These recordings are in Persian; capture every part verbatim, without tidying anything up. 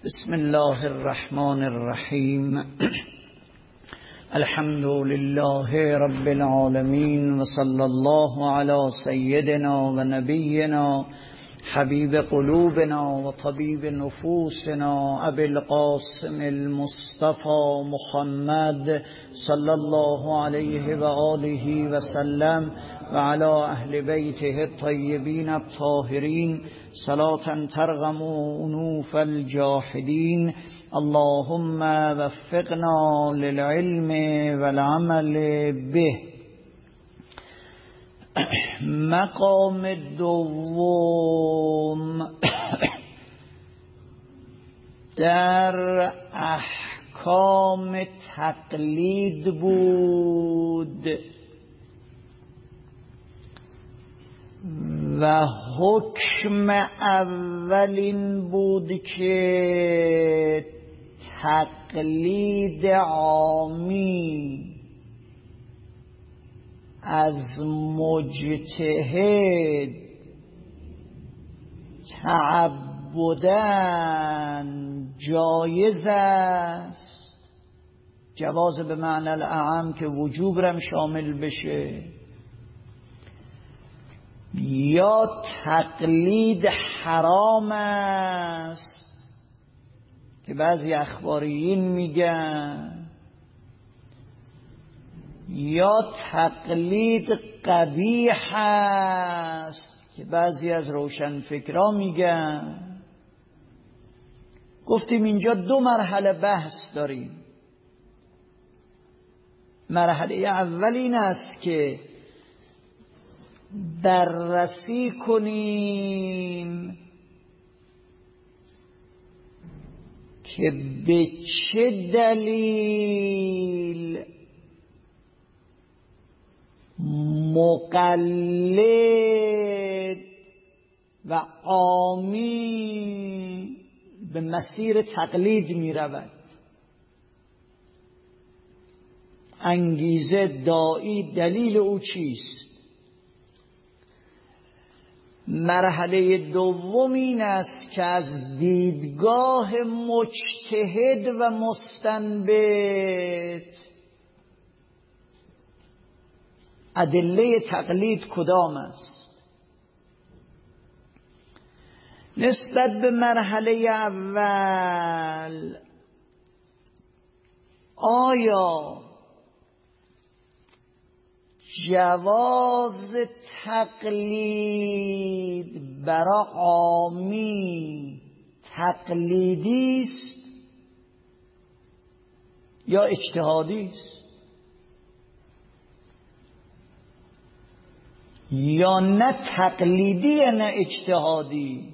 بسم الله الرحمن الرحیم. الحمد لله رب العالمین و صلی الله علی سیدنا و نبینا حبیب قلوبنا و طبیب نفوسنا ابی القاسم المصطفى محمد صلی الله علیه و آله و سلم و علی اهل بیته الطیبین الطاهرین صلاة ترغم انوف الجاحدین. اللهم وفقنا للعلم والعمل به. مقام دوم در احکام تقلید بود و حکم اولین بود که تقلید عامی از مجتهد تعبداً جایز است، جواز به معنی الاعم که وجوب رم شامل بشه، یا تقلید حرام است که بعضی اخباریین میگن، یا تقلید قبیح است که بعضی از روشنفکرا میگن. گفتیم اینجا دو مرحله بحث داریم. مرحله اول این است که بررسی کنیم که به چه دلیل مقلد و عامی به مسیر تقلید می رود. انگیزه، داعی، دلیل او چیست؟ مرحله دوم این است که از دیدگاه مجتهد و مستنبط ادله تقلید کدام است. نسبت به مرحله اول، آیا جواز تقلید برای عامی تقلیدی است یا اجتهادی است، یا نه تقلیدی نه اجتهادی؟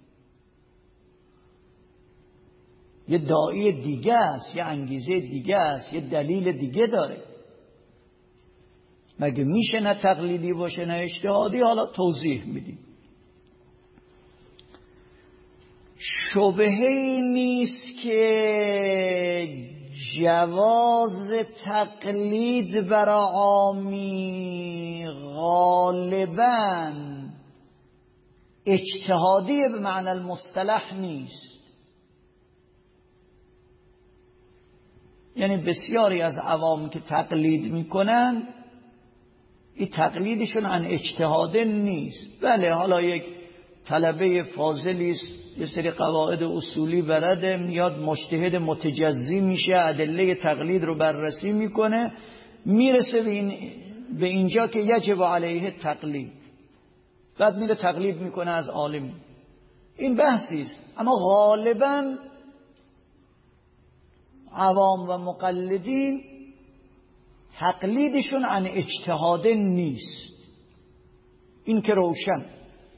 یه داعی دیگه است، یه انگیزه دیگه است، یه دلیل دیگه داره. مگه میشه نه تقلیدی باشه نه اجتهادی؟ حالا توضیح میدیم. شبهه‌ای نیست که جواز تقلید برای عامی غالباً اجتهادی به معنی المصطلح نیست. یعنی بسیاری از عوام که تقلید میکنن، این تقلیدشون عن اجتهاد نیست. بله، حالا یک طلبه فاضلی است، یه سری قواعد اصولی برده، میاد مجتهد متجزی میشه، ادله تقلید رو بررسی میکنه، میرسه به, این به اینجا که یجب علیه تقلید، بعد میره تقلید میکنه از عالم. این بحثی است، اما غالبا عوام و مقلدین تقلیدشون عن اجتهاد نیست. این که روشن.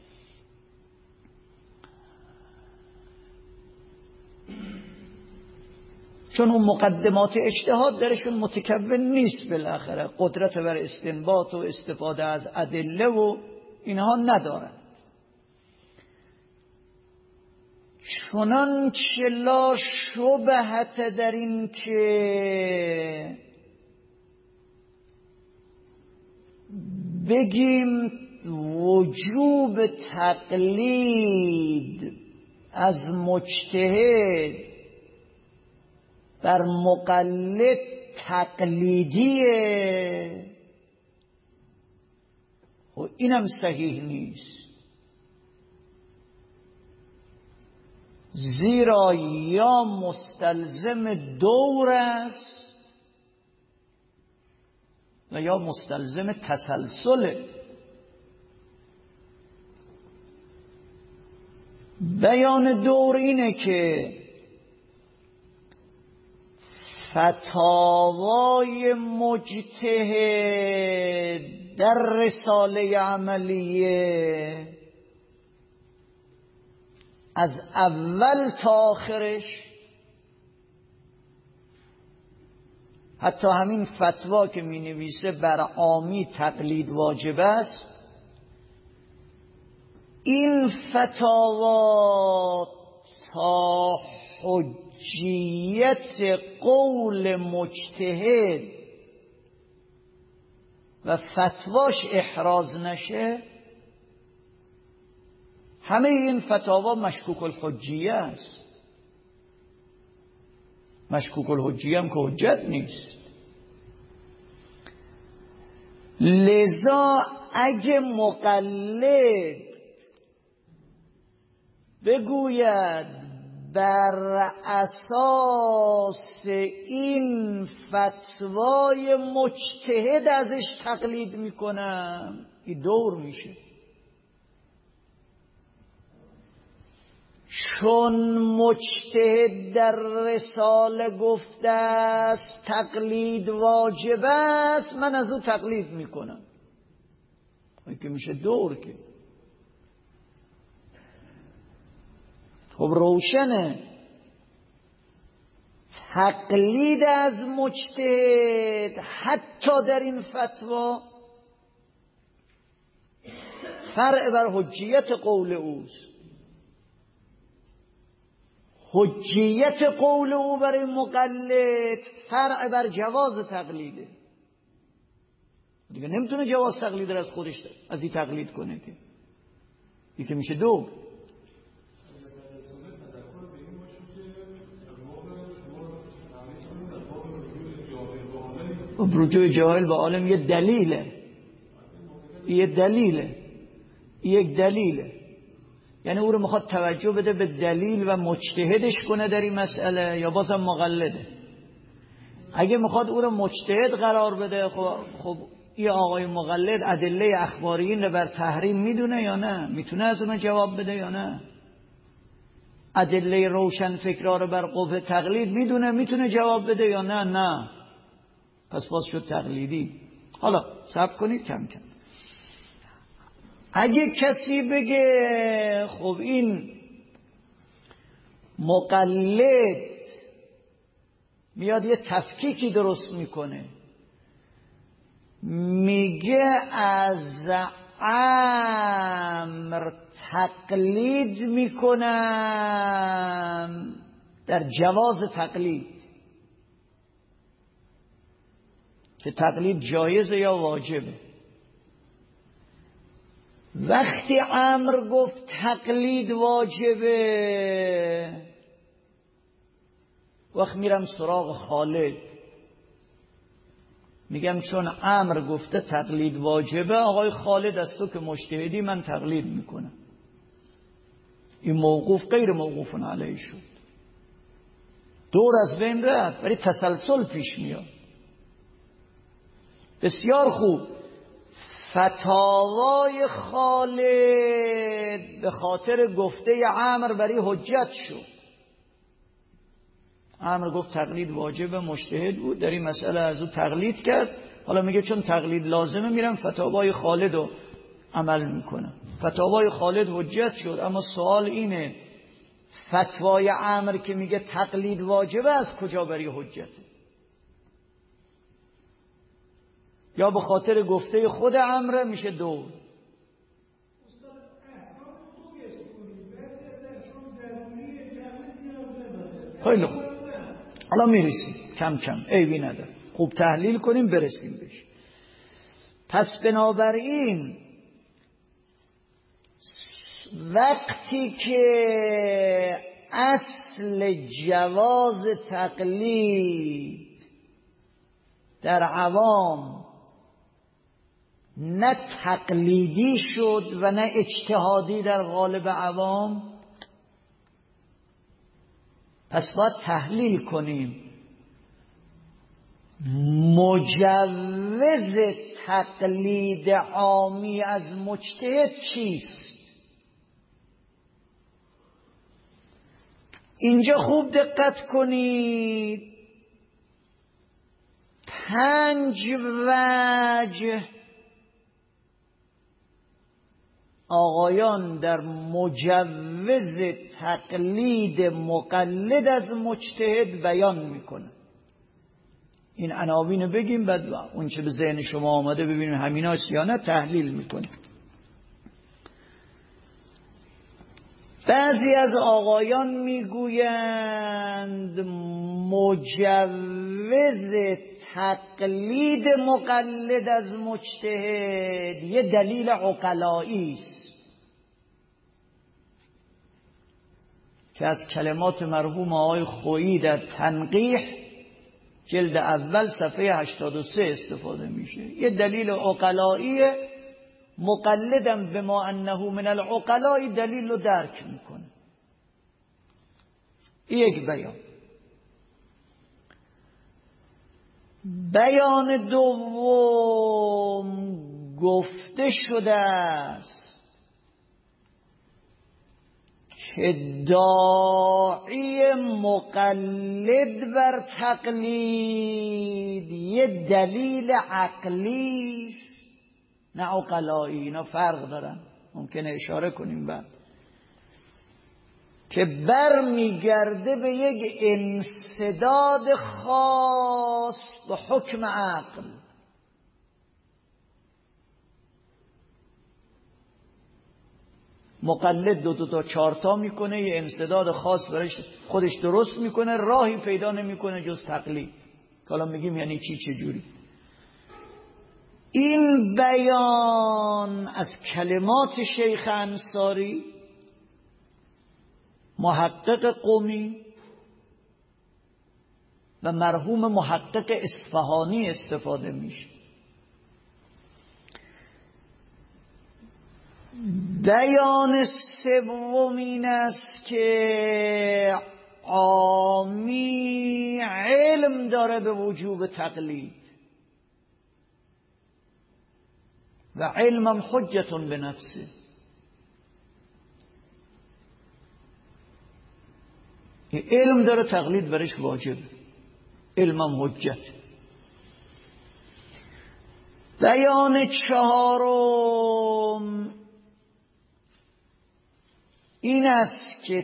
چون اون مقدمات اجتهاد درشون متکون نیست، بالاخره قدرت بر استنباط و استفاده از ادله و اینها ندارند. چنانچه لا شبهت در این که بگیم وجوب تقلید از مجتهد بر مقلد تقلیدیه و اینم صحیح نیست، زیرا یا مستلزم دور است و یا مستلزم تسلسله. بیان دور اینه که فتاوای مجتهد در رساله عملیه از اول تا آخرش، حتی همین فتوا که می نویسه بر عامی تقلید واجب است، این فتاوا تا حجیت قول مجتهد و فتواش احراز نشه، همه این فتاوا مشکوک الحجیه است. مشکوک الحجیه هم که حجت نیست. لذا اگه مقلد بگوید بر اساس این فتوای مجتهد ازش تقلید میکنم، این دور میشه. چون مجتهد در رساله گفته است تقلید واجب است، من از او تقلید میکنم. این که میشه دور که خب روشنه. تقلید از مجتهد حتی در این فتوا فرع بر حجیت قول اوست. حجیت قول او برای مقلد فرع بر جواز تقلیده. دیگه نمیتونه جواز تقلید را از خودش از این تقلید کنه که یکی میشه دو. رجوع جاهل به عالم یه دلیله، یه دلیله، یک دلیله. یعنی او رو میخواد توجه بده به دلیل و مجتهدش کنه در این مسئله، یا بازم مقلده. اگه میخواد او رو مجتهد قرار بده، خب, خب این آقای مقلد ادله اخباریین رو بر تحریم میدونه یا نه؟ میتونه از اون جواب بده یا نه؟ ادله روشن فکرها رو بر قوه تقلید میدونه، میتونه جواب بده یا نه؟ نه. پس باز شد تقلیدی. حالا صبر کنید کم کم. اگه کسی بگه خب این مقلد میاد یه تفکیکی درست میکنه، میگه از امر تقلید میکنم در جواز تقلید، که تقلید جایزه یا واجبه. وقتی امر گفت تقلید واجبه، وقت میرم سراغ خالد، میگم چون امر گفته تقلید واجبه، آقای خالد از تو که مجتهدی من تقلید میکنم. این موقوف غیر موقوف علیه شد، دور از بین رفت، ولی تسلسل پیش میاد. بسیار خوب. فتاوای خالد به خاطر گفته عمرو برای حجت شد. عمرو گفت تقلید واجب، مجتهد بود، در این مسئله از او تقلید کرد. حالا میگه چون تقلید لازمه میرم فتاوای خالد رو عمل میکنم. فتاوای خالد حجت شد. اما سوال اینه فتوای عمرو که میگه تقلید واجبه از کجا برای حجته؟ یا به خاطر گفته خود عمرو میشه دو. خیلی خوب، حالا میرسیم کم کم، عیبی نداره، خوب تحلیل کنیم برسیم بهش. پس بنابراین وقتی که اصل جواز تقلید در عوام نه تقلیدی شد و نه اجتهادی در قالب عوام، پس باید تحلیل کنیم مجوز تقلید عامی از مجتهد چیست. اینجا خوب دقت کنید، پنج وجه آقایان در مجوز تقلید مقلد از مجتهد بیان میکنه. این عناوین بگیم، بعد اون چه به ذهن شما آمده ببینیم همیناست یا نه تحلیل میکنیم. بعضی از آقایان میگویند مجوز تقلید مقلد از مجتهد یه دلیل عقلایی است که از کلمات مرحوم آقای خویی در تنقیح جلد اول صفحه هشتاد و سه استفاده میشه. یه دلیل عقلایی، مقلدم به ما انه من العقلاء دلیل رو درک میکنه. یک بیان. بیان دوم گفته شده است که داعی مقلد بر تقلید یه دلیل عقلی است نه عقلایی. اینا فرق دارن، ممکنه اشاره کنیم بعد، که بر میگرده به یک انسداد خاص به حکم عقل. مقلد دو دو تا چارتا میکنه، یه انسداد خاص برای خودش درست میکنه، راهی پیدا نمیکنه جز تقلید. حالا میگیم یعنی چی، چه جوری. این بیان از کلمات شیخ انصاری محقق قمی و مرحوم محقق اصفهانی استفاده میشه. بیان سوم این است که عامی علم داره به وجوب تقلید و علمم حجتون به نفسه. علم داره تقلید برش واجب، علمم حجت. بیان چهارم این است که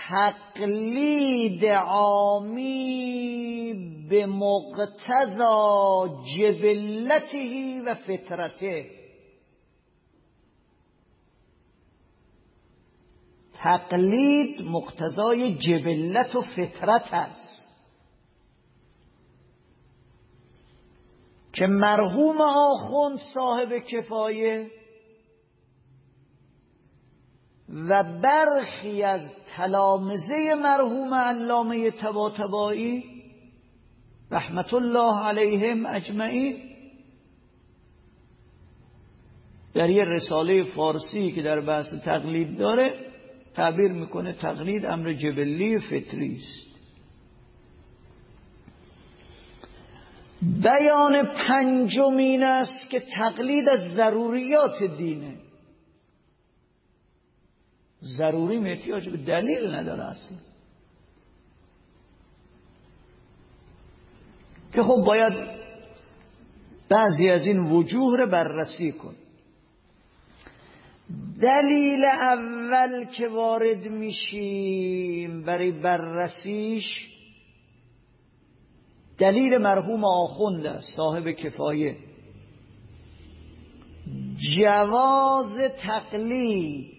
تقلید عامی به مقتضا جبلته و فطرته. تقلید مقتضای جبلت و فطرت است که مرحوم آخوند صاحب کفایه و برخی از تلامذه مرحوم علامه طباطبایی رحمت الله علیهم اجمعین در یه رساله فارسی که در بحث تقلید داره تعبیر میکنه تقلید امر جبلی فطری است. بیان پنجم این است که تقلید از ضروریات دینه. ضروری احتیاج به دلیل نداره اصلا، که خب باید بعضی از این وجوه رو بررسی کن. دلیل اول که وارد میشیم برای بررسیش دلیل مرحوم آخوند است صاحب کفایه، جواز تقلید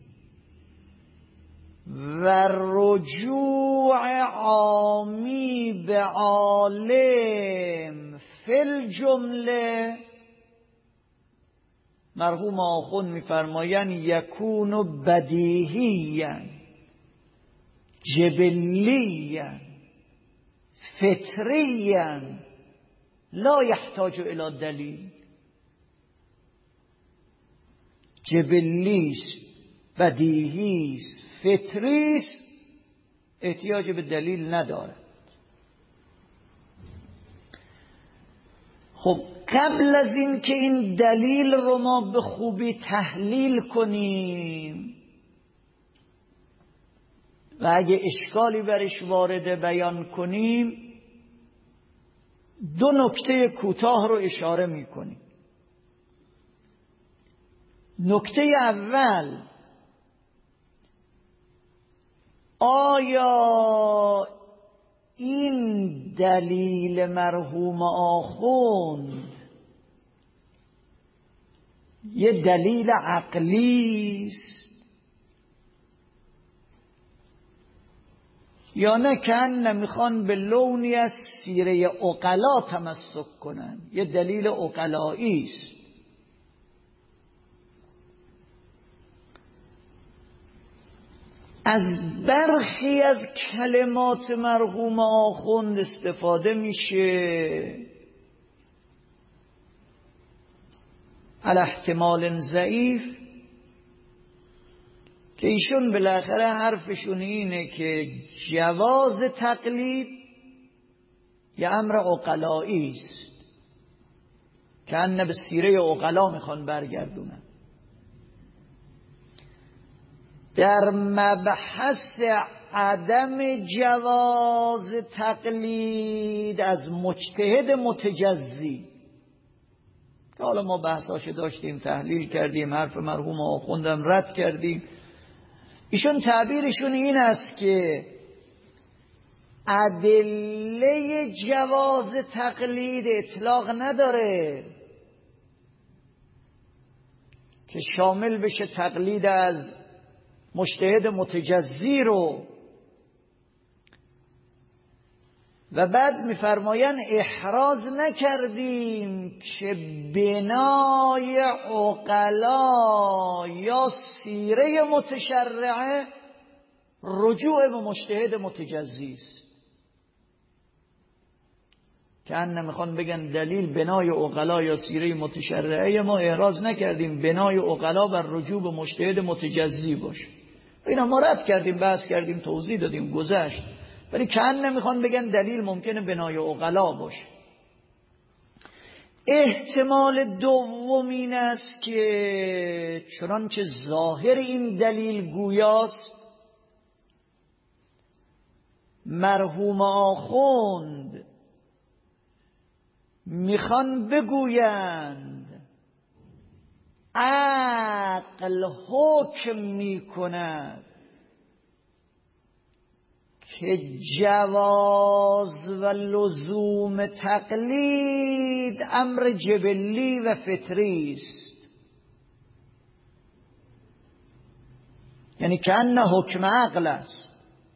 و رجوع عامی به عالم فی الجمله مرحوم آخوند میفرمایند یکون بدیهیا جبلیا فطریا لا یحتاج الی دلیل. جبلیست، بدیهیست، فطریست، احتیاج به دلیل نداره. خب قبل از این که این دلیل رو ما به خوبی تحلیل کنیم و اگه اشکالی برش وارد بیان کنیم، دو نکته کوتاه رو اشاره میکنیم. نکته اول، آیا این دلیل مرحوم آخوند یه دلیل عقلی است یا نه کن میخوان به لونی از سیره عقلا تمسک کنن، یه دلیل عقلایی است؟ از برخی از کلمات مرحوم آخوند استفاده میشه علی احتمال ضعیف که ایشون بالاخره حرفشون اینه که جواز تقلید یه امر عقلایی است که انه به سیره عقلا میخوان برگردونن. در مبحث عدم جواز تقلید از مجتهد متجزی که حالا ما بحثاشو داشتیم، تحلیل کردیم، حرف مرحوم آخوندم رد کردیم، ایشون تعبیرشون این است که ادله جواز تقلید اطلاق نداره که شامل بشه تقلید از مجتهد متجزی رو. و بعد میفرمایند احراز نکردیم که بنای عقلا یا سیره متشرعه رجوع به مجتهد متجزی است، که ان نمیخوان بگن دلیل بنای عقلا یا سیره متشرعه، ما احراز نکردیم بنای عقلا بر رجوع به مجتهد متجزی باشه. اینا ما رد کردیم، بحث کردیم، توضیح دادیم، گذشت. ولی کن نمیخوان بگن دلیل ممکنه بنای عقلا باشه. احتمال دوم این است که چنانچه ظاهر این دلیل گویاست، مرحوم آخوند میخوان بگویند عقل حکم میکند که جواز و لزوم تقلید امر جبلی و فطری است، یعنی که ان حکم عقل است.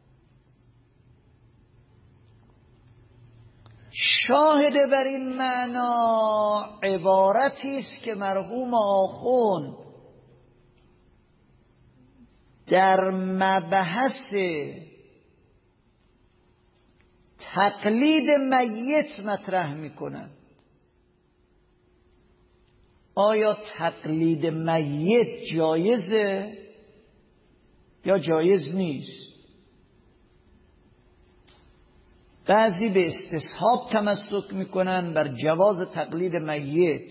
شاهد بر این معنا عبارتی است که مرحوم آخوند در مبحث تقلید میت مطرح میکنند. آیا تقلید میت جایزه یا جایز نیست؟ بعضی به استصحاب تمسک میکنن بر جواز تقلید میت.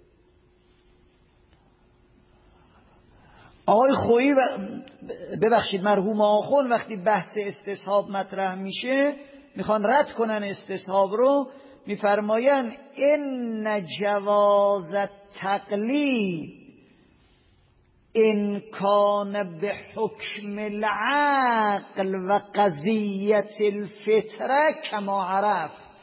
آقای خویی و ببخشید مرحوم آخوند وقتی بحث استصحاب مطرح میشه میخوان رد کنن استصحاب رو، میفرماین ان جواز تقلید ان کان به حکم العقل و قضیت الفطره کما عرفت.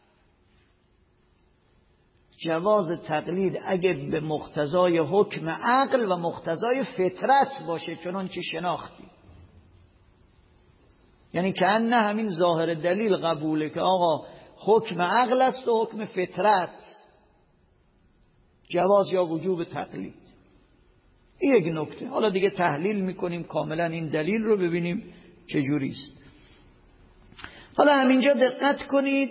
جواز تقلید اگه به مقتضای حکم عقل و مقتضای فطرت باشه چنانچه شناختی، یعنی که نه همین ظاهر دلیل قبوله که آقا حکم عقل است و حکم فطرت، جواز یا وجوب تقلید. این یک نکته. حالا دیگه تحلیل میکنیم کاملا این دلیل رو ببینیم چجوری است. حالا همینجا دقت کنید،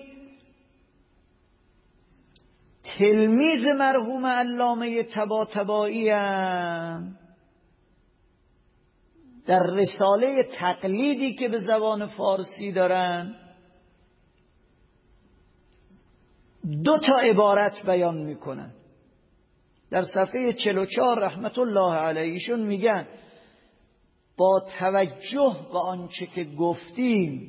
تلمیذ مرحوم علامه طباطبایی هم در رساله تقلیدی که به زبان فارسی دارن دو تا عبارت بیان میکنن. در صفحه چهل و چهار رحمت الله علیهشون میگن با توجه به آنچه که گفتیم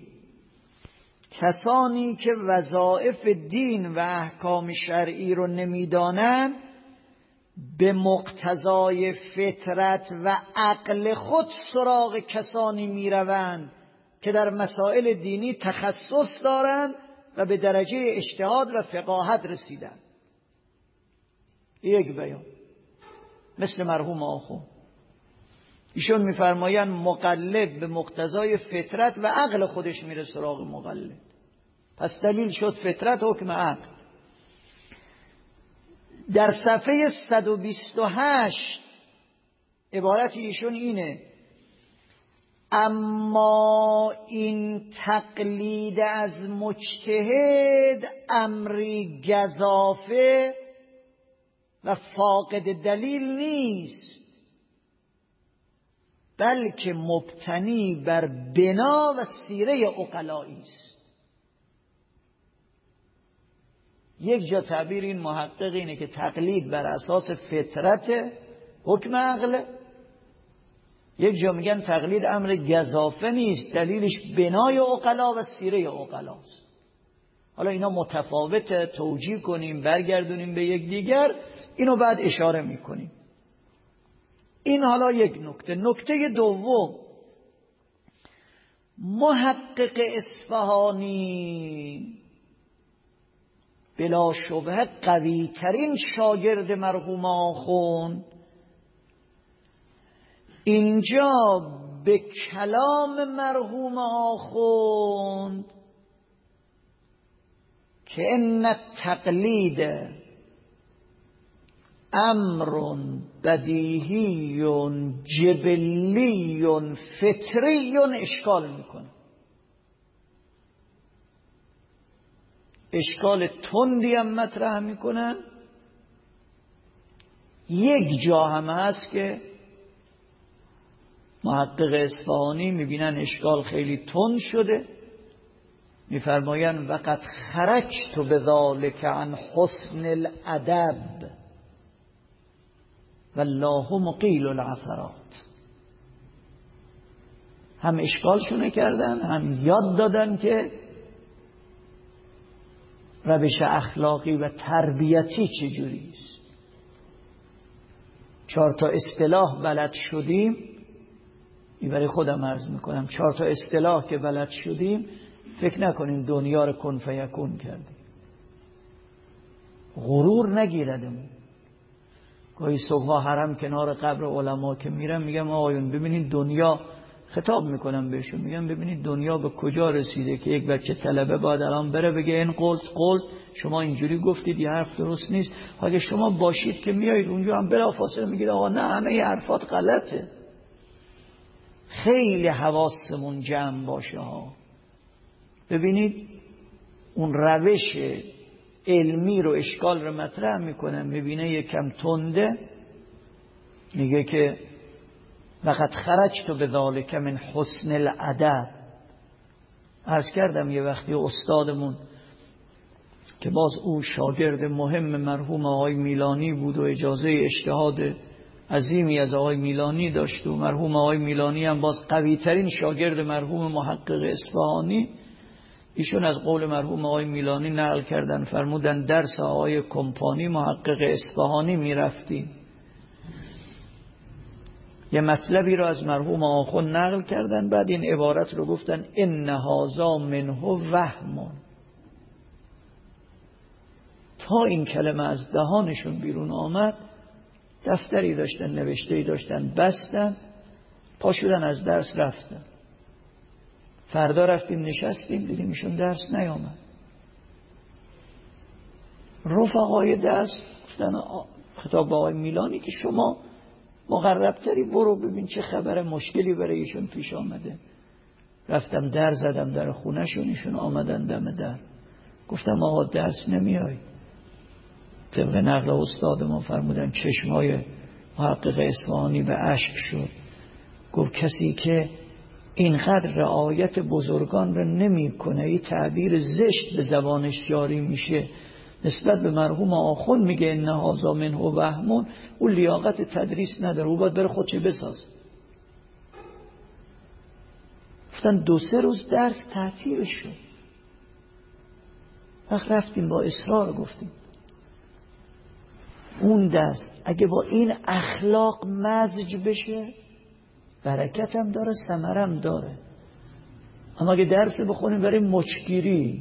کسانی که وظایف دین و احکام شرعی رو نمیدانند به مقتضای فطرت و عقل خود سراغ کسانی میروند که در مسائل دینی تخصص دارند و به درجه اجتهاد و فقاهت رسیدند. یک بیان مثل مرحوم آخوند، ایشون میفرمایند مقلد به مقتضای فطرت و عقل خودش میره سراغ مقلد. پس دلیل شد فطرت حکم عقل. در صفحه صد و بیست و هشت عبارت ایشون اینه: اما این تقلید از مجتهد امری گزافه و فاقد دلیل نیست، بلکه مبتنی بر بنا و سیره عقلایی است. یک جا تعبیر این محقق اینه که تقلید بر اساس فطرت حکم عقل، یک جا میگن تقلید امر گزافه نیست، دلیلش بنای عقلا و سیره عقلاست. حالا اینا متفاوته، توجیه کنیم برگردونیم به یک دیگر، اینو بعد اشاره میکنیم. این حالا یک نکته. نکته دوم، محقق اصفهانی بلا شبهه قوی ترین شاگرد مرحوم آخوند اینجا به کلام مرحوم آخوند که ان التقلید امر بدیهی جبلی فطری اشکال میکنه. اشکال تندی هم مطرح میکنن. یک جا هم هست که محقق اصفهانی میبینن اشکال خیلی تند شده، میفرمایند وقد خرجت بذلک عن حسن الادب والله مقیل العثرات. هم اشکالشونه کردن، هم یاد دادن که روش اخلاقی و تربیتی چجوری است. چهار تا اصطلاح بلد شدیم، این برای خودم عرض میکنم، چهار تا اصطلاح که بلد شدیم فکر نکنیم دنیا رو کن فیکون کردیم. غرور نگیردمون. گاهی صبحا حرم کنار قبر علما که میرم میگم آقایون ببینید دنیا، خطاب میکنم بهشون، میگم ببینید دنیا به کجا رسیده که یک بچه طلبه باید الان بره بگه این قلت قلت شما اینجوری گفتید، یه حرف درست نیست. اگه شما باشید که میایید اونجا هم بلافاصله میگید آقا نه همه ی حرفات غلطه. خیلی حواسمون جمع باشه ها. ببینید اون روش علمی رو اشکال رو مطرح میکنه، میبینه یکم تنده، میگه که وقد خرجت بذلک من حسن الادب. عرض کردم یه وقتی استادمون که باز او شاگرد مهم مرحوم آقای میلانی بود و اجازه اجتهاد عظیمی از آقای میلانی داشت و مرحوم آقای میلانی هم باز قوی ترین شاگرد مرحوم محقق اصفهانی، ایشون از قول مرحوم آقای میلانی نقل کردن، فرمودن درس آقای کمپانی محقق اصفهانی میرفتیم. یه مطلبی رو از مرحوم آخوند نقل کردن، بعد این عبارت رو گفتن ان هذا منه وهم. تا این کلمه از دهانشون بیرون آمد دفتری داشتن، نوشته‌ای داشتن، بستن، پا شدن از درس رفتن. فردا رفتیم نشستیم دیدیم ایشون درس نیامد. رفقای درس گفتن، خطاب به آقای میلانی که شما مقربتری برو ببین چه خبر، مشکلی برای ایشون پیش آمده. رفتم در زدم در خونه‌شون، ایشون آمدن دم در. گفتم آقا درس نمیای؟ طبق نقل استاد ما فرمودن چشمای محقق اصفهانی به اشک شد. گفت کسی که اینقدر رعایت بزرگان رو نمی کنه، این تعبیر زشت به زبانش جاری میشه نسبت به مرحوم آخوند، میگه ان هذا منه وهمون، او لیاقت تدریس نداره، او باید بره خودش بساز. گفتن دو سه روز درس تعطیل شد. وقت رفتیم با اصرار گفتیم اون دست اگه با این اخلاق مزج بشه برکت هم داره، ثمره هم داره. اما اگه درس بخونیم بریم مچگیری،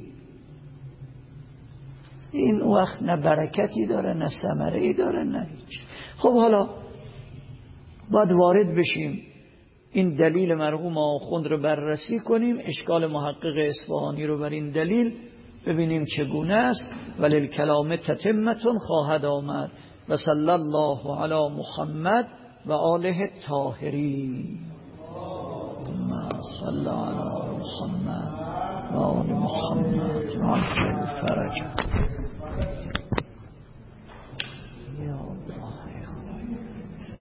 این وقت نه برکتی داره نه ثمره ای داره نه هیچ. خب حالا باید وارد بشیم این دلیل مرحوم آخوند رو بررسی کنیم، اشکال محقق اصفهانی رو بر این دلیل ببینیم چگونه است. وللکلام تتمتون خواهد آمد. و صلی الله علی محمد و آله الطاهرین. صلی علی محمد و آل محمد و عجل فرج.